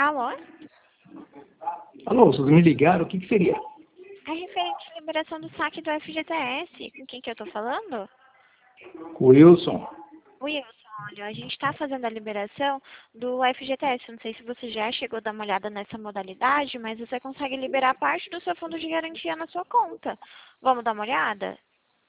Alô? Alô, vocês me ligaram? O que que seria? É referente à liberação do saque do FGTS. Com quem que eu tô falando? Wilson. Wilson, olha, a gente está fazendo a liberação do FGTS. Não sei se você já chegou a dar uma olhada nessa modalidade, mas você consegue liberar parte do seu fundo de garantia na sua conta. Vamos dar uma olhada?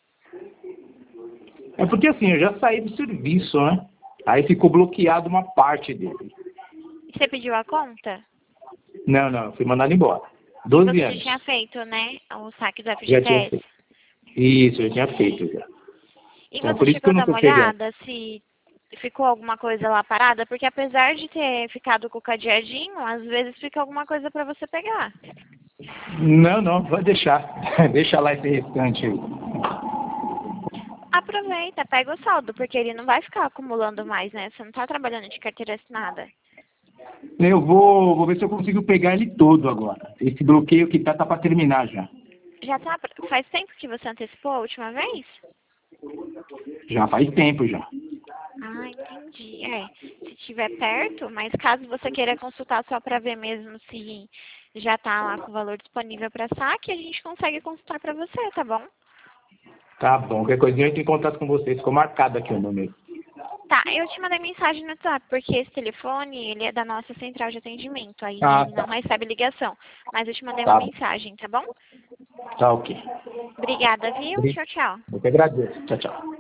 É porque assim, eu já saí do serviço, né? Aí ficou bloqueado uma parte dele. Você pediu a conta? Não, não, eu fui mandado embora. E 12 você já anos. tinha feito, né, o saque do Já tinha FGTS? feito. Isso, eu tinha feito já. E Então, você por isso que chegou eu a não dar tô uma pegando. olhada se ficou alguma coisa lá parada? Porque apesar de ter ficado com o cadeadinho, às vezes fica alguma coisa para você pegar. Não, não, vai deixar. Deixa lá esse restante aí. Aproveita, pega o saldo, porque ele não vai ficar acumulando mais, né? Você não tá trabalhando de carteira assinada. Eu vou ver se eu consigo pegar ele todo agora. Esse bloqueio que tá para terminar já. Já tá, faz tempo que você antecipou a última vez? Já faz tempo já. Ah, entendi. É, se estiver perto, mas caso você queira consultar só para ver mesmo se já tá lá com o valor disponível para saque, a gente consegue consultar para você, tá bom? Tá bom, qualquer coisinha eu entro em contato com vocês. Ficou marcado aqui o número. Tá, eu te mandei mensagem no WhatsApp, porque esse telefone, ele é da nossa central de atendimento, aí Ah, ele não tá. recebe ligação. Mas eu te mandei uma Tá bom. mensagem, tá bom? Tá ok. Obrigada, viu? Tchau, tchau. Eu que agradeço. Tchau, tchau.